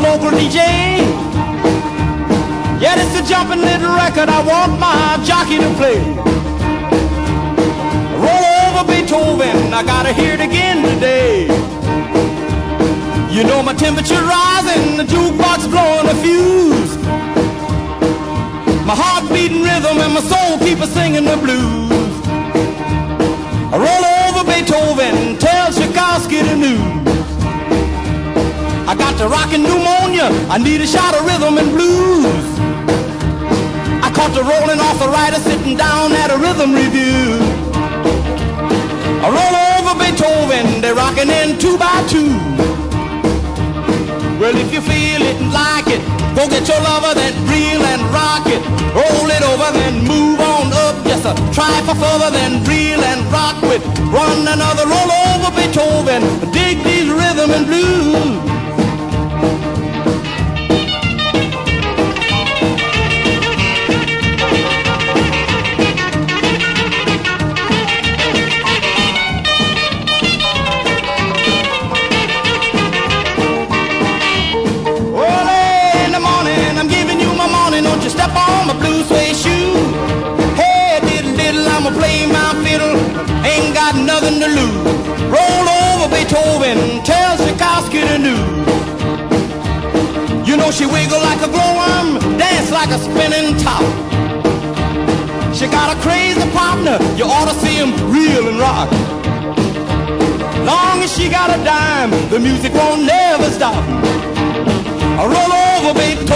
local DJ. Yeah, it's a jumping little record I want my jockey to play. Roll over Beethoven, I gotta hear it again today. You know my temperature rising, the jukebox blowing a fuse. My heart beating rhythm and my soul keeps singing the blues. I roll over Beethoven, tell Tchaikovsky the news. I got the rockin' pneumonia, I need a shot of rhythm and blues. I caught the rolling arthritis sitting down at a rhythm review. I roll over Beethoven, they're rockin' in 2 by 2. Well, if you feel it and like it, go get your lover, then reel and rock it. Roll it over, then move on up. Yes, sir. Try for further, then reel and rock with one another. Roll over Beethoven, dig these rhythm and blues. Step on my blue suede shoe. Hey, diddle diddle, I'ma play my fiddle. Ain't got nothing to lose. Roll over Beethoven, tell Tchaikovsky the news. You know she wiggle like a glowworm, dance like a spinning top. She got a crazy partner, you ought to see him reel and rock. Long as she got a dime, the music won't never stop. I roll over Beethoven,